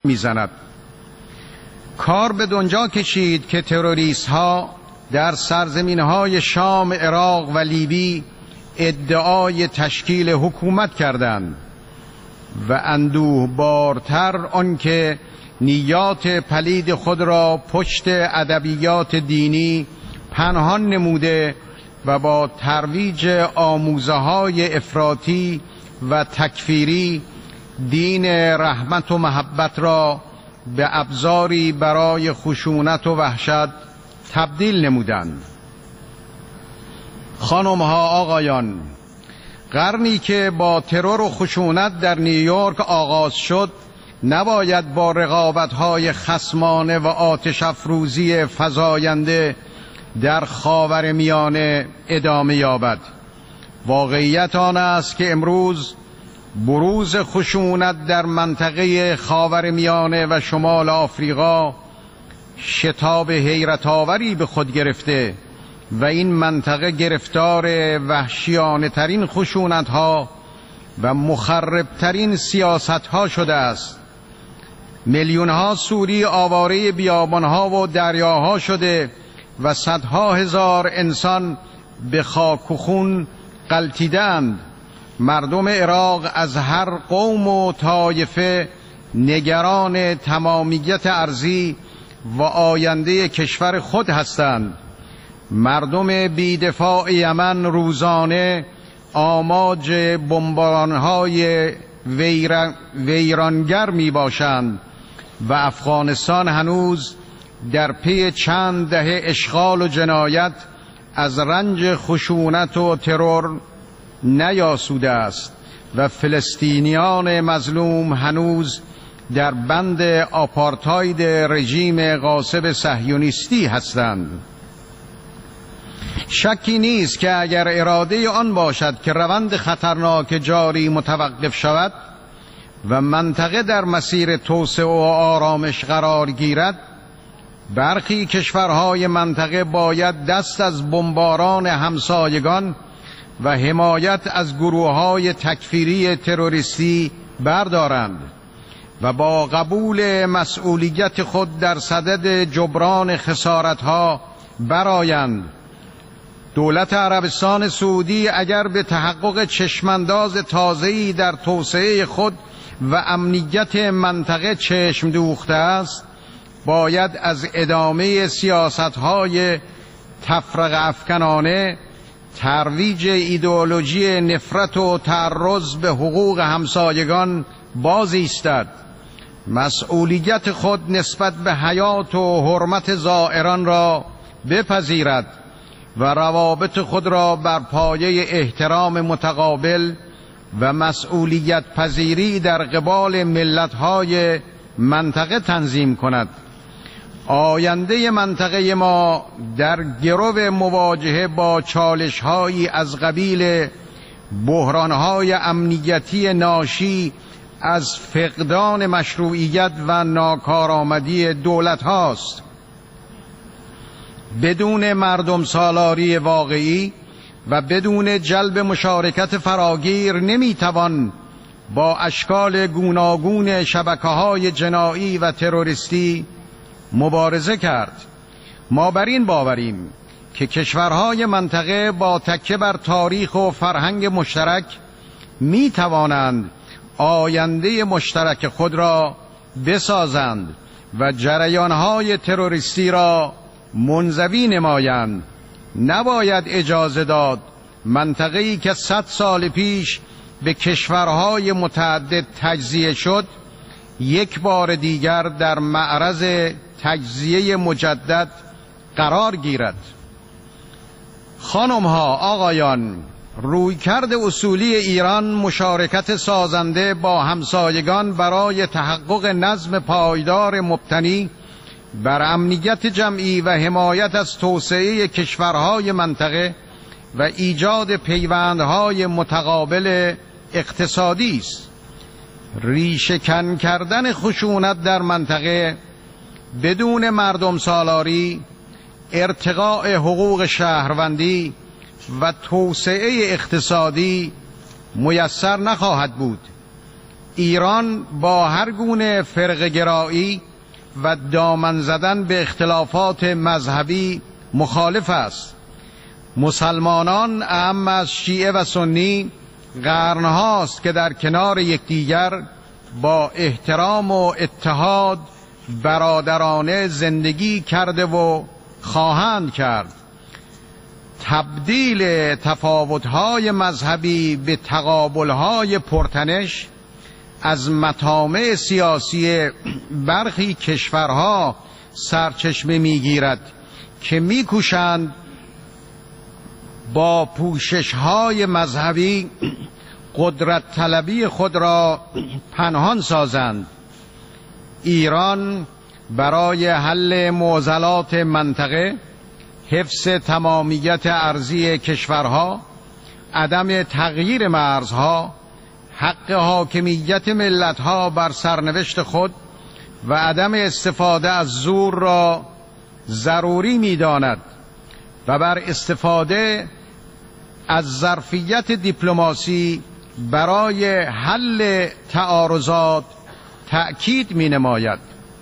میزند. کار به دنجا کشید که تروریست ها در سرزمین های شام، عراق و لیبی ادعای تشکیل حکومت کردند و اندوه بارتر آنکه نیات پلید خود را پشت ادبیات دینی پنهان نموده و با ترویج آموزه‌های افراطی و تکفیری دین رحمت و محبت را به ابزاری برای خشونت و وحشت تبدیل نمودند. خانم‌ها، آقایان، قرنی که با ترور و خشونت در نیویورک آغاز شد نباید با رقابت‌های خصمانه و آتش افروزی فزاینده در خاورمیانه ادامه یابد. واقعیت آن است که امروز بروز خشونت در منطقه خاورمیانه و شمال آفریقا شتاب حیرت آوری به خود گرفته و این منطقه گرفتار وحشیانه ترین خشونت ها و مخرب ترین سیاست ها شده است. میلیون ها سوری آواره بیابان ها و دریاها شده و صدها هزار انسان به خاک و خون غلتیدند. مردم عراق از هر قوم و طایفه نگران تمامیت ارضی و آینده کشور خود هستند. مردم بی‌دفاع یمن روزانه آماج بمباران‌های ویرانگر می باشند و افغانستان هنوز در پی چند دهه اشغال و جنایت از رنج خشونت و ترور نیاسوده است و فلسطینیان مظلوم هنوز در بند آپارتاید رژیم غاصب صهیونیستی هستند. شکی نیست که اگر اراده آن باشد که روند خطرناک جاری متوقف شود و منطقه در مسیر توسعه و آرامش قرار گیرد، برخی کشورهای منطقه باید دست از بمباران همسایگان و حمایت از گروه‌های تکفیری تروریستی بردارند و با قبول مسئولیت خود در صدد جبران خسارت‌ها برآیند. دولت عربستان سعودی اگر به تحقق چشمانداز تازه‌ای در توسعه خود و امنیت منطقه چشم دوخته است، باید از ادامه سیاست‌های تفرقه افکنانه، ترویج ایدئولوژی نفرت و تعرض به حقوق همسایگان باز ایستد. مسئولیت خود نسبت به حیات و حرمت زائران را بپذیرد و روابط خود را بر پایه احترام متقابل و مسئولیت پذیری در قبال ملت‌های منطقه تنظیم کند. آینده منطقه ما در گرو مواجهه با چالش‌هایی از قبیل بحران‌های امنیتی ناشی از فقدان مشروعیت و ناکارآمدی دولت هاست. بدون مردم سالاری واقعی و بدون جلب مشارکت فراگیر نمیتوان با اشکال گوناگون شبکه‌های جنایی و تروریستی مبارزه کرد. ما بر این باوریم که کشورهای منطقه با تکیه بر تاریخ و فرهنگ مشترک می توانند آینده مشترک خود را بسازند و جریانهای تروریستی را منزوی نمایند. نباید اجازه داد منطقه‌ای که 100 سال پیش به کشورهای متعدد تجزیه شد یک بار دیگر در معرض تجزیه مجدد قرار گیرد. خانم‌ها، آقایان، رویکرد اصولی ایران مشارکت سازنده با همسایگان برای تحقق نظم پایدار مبتنی بر امنیت جمعی و حمایت از توسعه کشورهای منطقه و ایجاد پیوندهای متقابل اقتصادی است. ریشه‌کن کردن خشونت در منطقه بدون مردم سالاری، ارتقاء حقوق شهروندی و توسعه اقتصادی میسر نخواهد بود. ایران با هر گونه فرقه‌گرایی و دامن زدن به اختلافات مذهبی مخالف است. مسلمانان اعم از شیعه و سنی قرنهاست که در کنار یکدیگر با احترام و اتحاد برادرانه زندگی کرده و خواهند کرد. تبدیل تفاوت‌های مذهبی به تقابل‌های پرتنش از مطامع سیاسی برخی کشورها سرچشمه می‌گیرد که می‌کوشند با پوشش‌های مذهبی قدرت طلبی خود را پنهان سازند. ایران برای حل معضلات منطقه، حفظ تمامیت ارضی کشورها، عدم تغییر مرزها، حق حاکمیت ملتها بر سرنوشت خود و عدم استفاده از زور را ضروری می‌داند و بر استفاده از ظرفیت دیپلماسی برای حل تعارضات تأکید می‌نماید.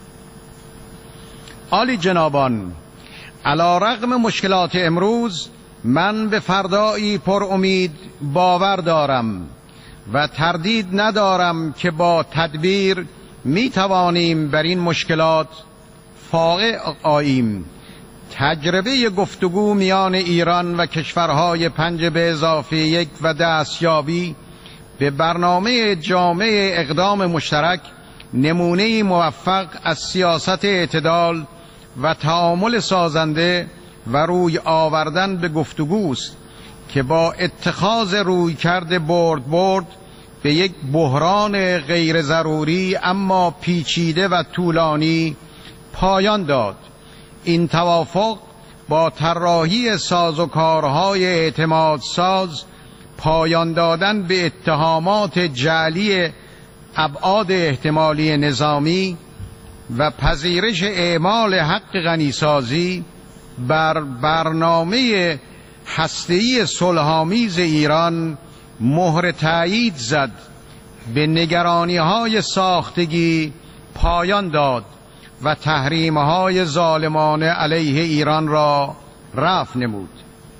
عالی جنابان، علی رغم مشکلات امروز من به فردایی پر امید باور دارم و تردید ندارم که با تدبیر می توانیم بر این مشکلات فائق آییم. تجربه گفتگو میان ایران و کشورهای 5+1 و دستیابی به برنامه جامع اقدام مشترک نمونه موفق از سیاست اعتدال و تعامل سازنده و روی آوردن به گفتگوست که با اتخاذ رویکرد برد به یک بحران غیر ضروری اما پیچیده و طولانی پایان داد. این توافق با طراحی سازوکارهای اعتماد ساز، پایان دادن به اتهامات جعلی ابعاد احتمالی نظامی و پذیرش اعمال حق غنیسازی بر برنامه هسته‌ای صلح‌آمیز ایران مهر تأیید زد، به نگرانی‌های ساختگی پایان داد و تحریم‌های ظالمانه علیه ایران را رفع نمود.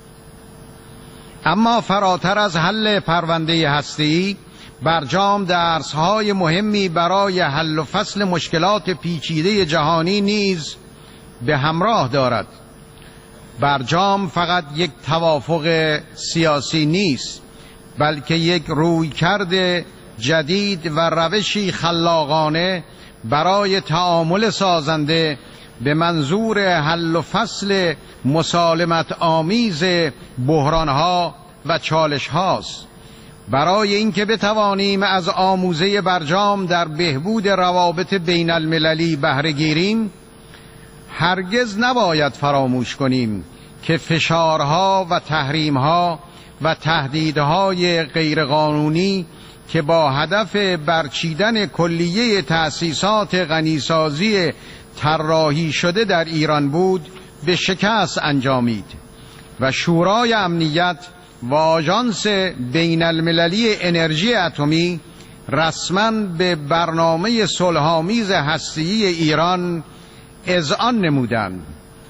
اما فراتر از حل پرونده هسته‌ای، برجام درس‌های مهمی برای حل و فصل مشکلات پیچیده جهانی نیز به همراه دارد. برجام فقط یک توافق سیاسی نیست، بلکه یک رویکرد جدید و روشی خلاقانه برای تعامل سازنده به منظور حل و فصل مسالمت آمیز بحرانها و چالش هاست. برای اینکه بتوانیم از آموزه برجام در بهبود روابط بین المللی بهره گیریم، هرگز نباید فراموش کنیم که فشارها و تحریمها و تهدیدهای غیرقانونی که با هدف برچیدن کلیه تأسیسات غنیسازی طراحی شده در ایران بود به شکست انجامید و شورای امنیت و آژانس بین المللی انرژی اتمی رسما به برنامه صلح‌آمیز هسته‌ای ایران اذعان نمودند.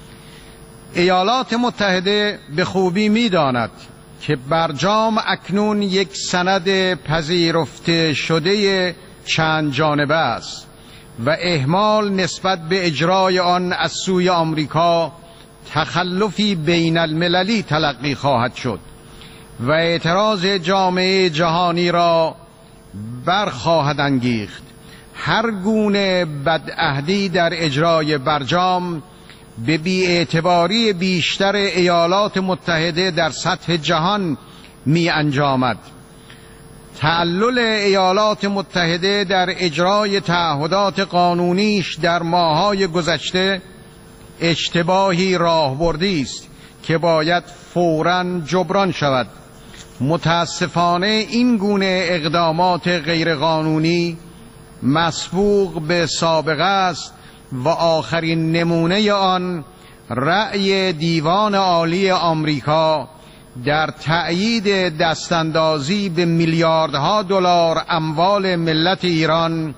ایالات متحده به خوبی می‌داند که برجام اکنون یک سند پذیرفته شده چند جانبه است و اهمال نسبت به اجرای آن از سوی آمریکا تخلفی بین المللی تلقی خواهد شد و اعتراض جامعه جهانی را برخواهد انگیخت. هر گونه بدعهدی در اجرای برجام به بی‌اعتباری بیشتر ایالات متحده در سطح جهان می انجامد. تعلل ایالات متحده در اجرای تعهدات قانونیش در ماه‌های گذشته اشتباهی راهبردی است که باید فوراً جبران شود. متاسفانه این گونه اقدامات غیرقانونی مسبوق به سابقه است و آخرین نمونه آن رأی دیوان عالی آمریکا در تأیید دستاندازی به میلیاردها دلار اموال ملت ایران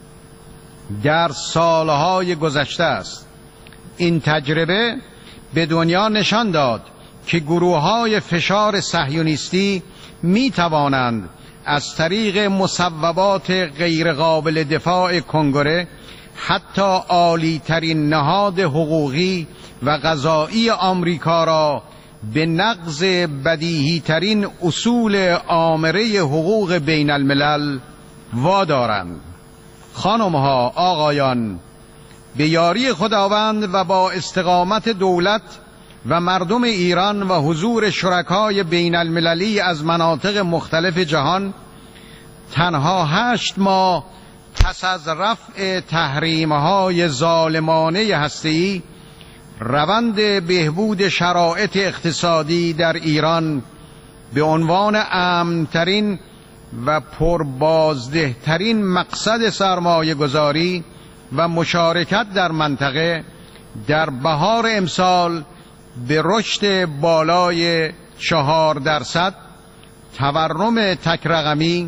در سالهای گذشته است. این تجربه به دنیا نشان داد که گروه‌های فشار صهیونیستی می توانند از طریق مصوبات غیرقابل دفاع کنگره حتی عالی ترین نهاد حقوقی و قضایی آمریکا را به نقض بدیهی ترین اصول آمره حقوق بین الملل وادارند. خانمها، آقایان، به یاری خداوند و با استقامت دولت و مردم ایران و حضور شرکای بین المللی از مناطق مختلف جهان، تنها 8 ماه پس از رفع تحریم‌های ظالمانه هسته‌ای، روند بهبود شرایط اقتصادی در ایران به عنوان امن‌ترین و پربازدهترین مقصد سرمایه گذاری و مشارکت در منطقه در بهار امسال به رشد بالای 4%، تورم تک رقمی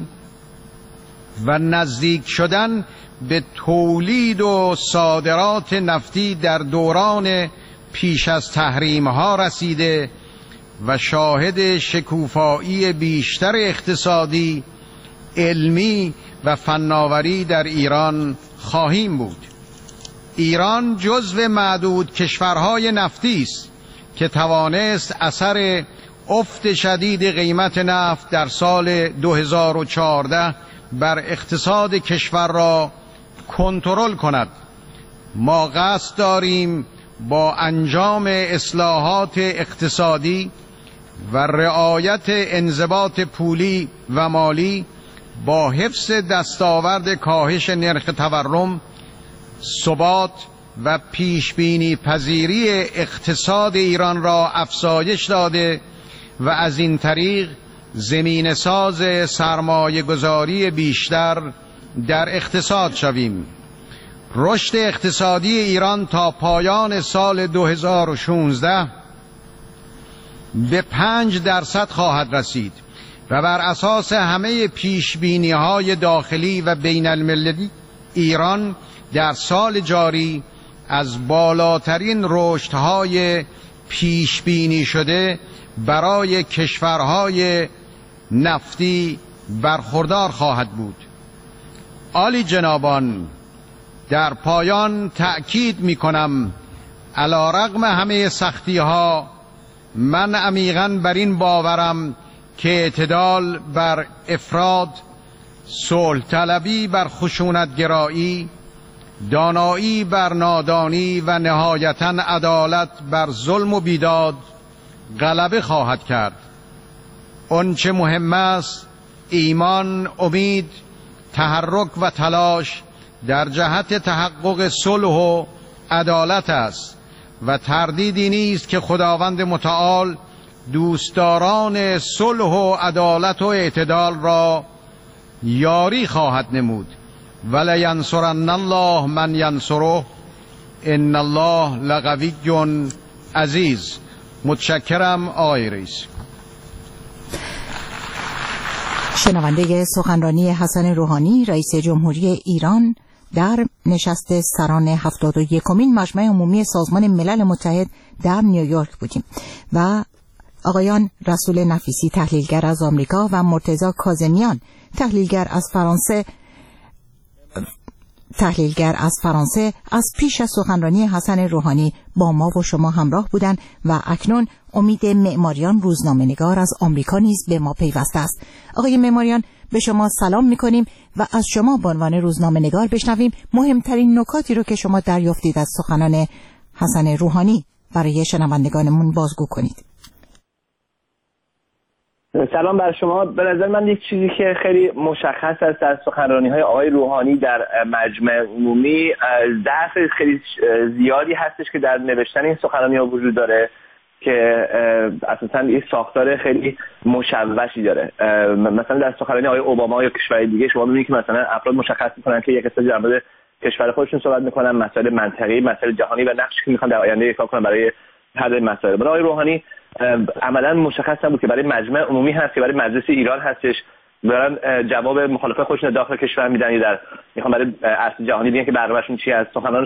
و نزدیک شدن به تولید و صادرات نفتی در دوران پیش از تحریم ها رسیده و شاهد شکوفایی بیشتر اقتصادی، علمی و فناوری در ایران خواهیم بود. ایران جزو معدود کشورهای نفتی است که توانست اثر افت شدید قیمت نفت در سال 2014 بر اقتصاد کشور را کنترل کند. ما قصد داریم با انجام اصلاحات اقتصادی و رعایت انضباط پولی و مالی با حفظ دستاورد کاهش نرخ تورم، ثبات و پیشبینی پذیری اقتصاد ایران را افزایش داده و از این طریق زمینه ساز سرمایه گذاری بیشتر در اقتصاد شویم. رشد اقتصادی ایران تا پایان سال 2016 به 5% خواهد رسید و بر اساس همه پیشبینی‌های داخلی و بین المللی ایران در سال جاری از بالاترین رشدهای پیشبینی شده برای کشورهای نفتی برخوردار خواهد بود. عالی جنابان، در پایان تأکید می کنم علی‌رغم همه سختی ها من عمیقاً بر این باورم که اعتدال بر افراد، صلح طلبی بر خشونت گرایی، دانایی بر نادانی و نهایتاً عدالت بر ظلم و بیداد غلبه خواهد کرد. آنچه مهم است ایمان، امید، تحرک و تلاش در جهت تحقق صلح و عدالت است و تردیدی نیست که خداوند متعال دوستداران صلح و عدالت و اعتدال را یاری خواهد نمود. ولینصرن الله من ینصره ان الله لقوی عزیز. متشکرم آقای رئیس. شنونده سخنرانی حسن روحانی رئیس جمهوری ایران در نشست سران 71مین مجمع عمومی سازمان ملل متحد در نیویورک بودیم و آقایان رسول نفیسی تحلیلگر از آمریکا و مرتضی کاظمیان تحلیلگر از فرانسه از پیش از سخنرانی حسن روحانی با ما و شما همراه بودند و اکنون امید معماریان روزنامه‌نگار از آمریکا نیز به ما پیوسته است. آقای معماریان، به شما سلام می‌کنیم و از شما به عنوان روزنامه‌نگار بشنویم مهمترین نکاتی رو که شما دریافتید از سخنان حسن روحانی برای شنوندگانمون بازگو کنید. سلام بر شما. به نظر من یک چیزی که خیلی مشخص است در سخنرانی‌های آقای روحانی در مجمع عمومی، ضعف خیلی زیادی هستش که در نوشتن این سخنرانی‌ها وجود داره که اساساً این ساختار خیلی مشوشی داره. مثلا در سخنرانی آقای اوباما یا کشورهای دیگه شما می‌بینید که مثلا افراد مشخص می‌کنن که یک اقتصادی در مورد کشور خودشون صحبت می‌کنن، مسائل منطقه‌ای، مسائل جهانی و نقشی که می‌خوان در آینده ایفا کنن برای حل مسائل. برای آقای روحانی عملا مشخص نبود که برای مجمع عمومی هست که برای مجلس ایران هستش، دارن جواب مخالفه خودشون داخل کشور میدن یا میخوان برای عرصه جهانی بگن که برنامه‌شون چی هست. سخنران